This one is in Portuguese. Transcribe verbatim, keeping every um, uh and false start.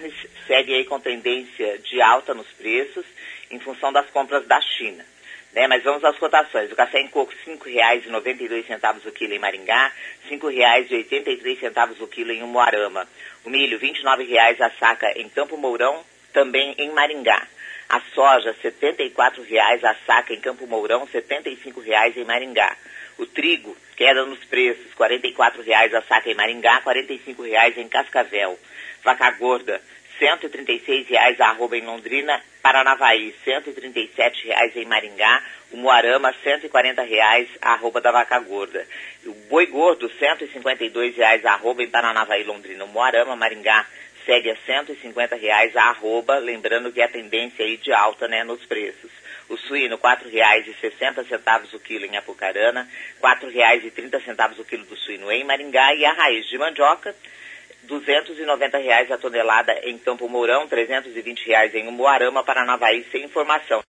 carnes segue aí com tendência de alta nos preços em função das compras da China. Né, mas vamos às cotações. O café em coco, cinco reais e noventa e dois centavos o quilo em Maringá, cinco reais e oitenta e três centavos o quilo em Umuarama. O milho, vinte e nove reais a saca em Campo Mourão, também em Maringá. A soja, setenta e quatro reais a saca em Campo Mourão, setenta e cinco reais em Maringá. O trigo, queda nos preços, quarenta e quatro reais a saca em Maringá, quarenta e cinco reais em Cascavel. Vaca gorda, cento e trinta e seis reais a arroba em Londrina, Paranavaí, cento e trinta e sete reais em Maringá, o Umuarama, cento e quarenta reais a arroba da vaca gorda. O boi gordo, cento e cinquenta e dois reais a arroba em Paranavaí, Londrina, o Umuarama, Maringá, segue a cento e cinquenta reais a arroba, lembrando que a tendência aí de alta, né, nos preços. O suíno, quatro reais e sessenta centavos o quilo em Apucarana, quatro reais e trinta centavos o quilo do suíno em Maringá, e a raiz de mandioca, duzentos e noventa reais a tonelada em Campo Mourão, trezentos e vinte reais em Umuarama, Paranavaí, sem informação.